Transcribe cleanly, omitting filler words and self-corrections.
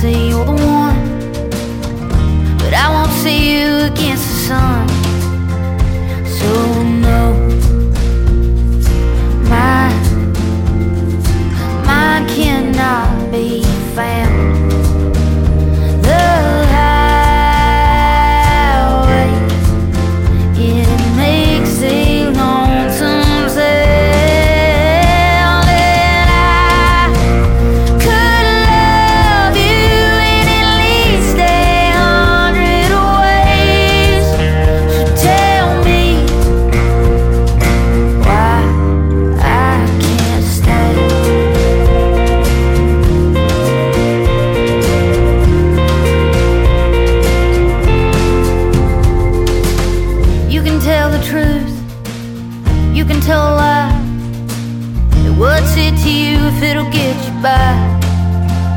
say you're the one, but I won't see you against the sun. So no, mine cannot be found. The highway, it makes a lonesome sound, and I could love you in at least 100 ways. So tell me why I can't stay. You can tell the truth, you can tell a lie, but what's it to you if it'll get you by?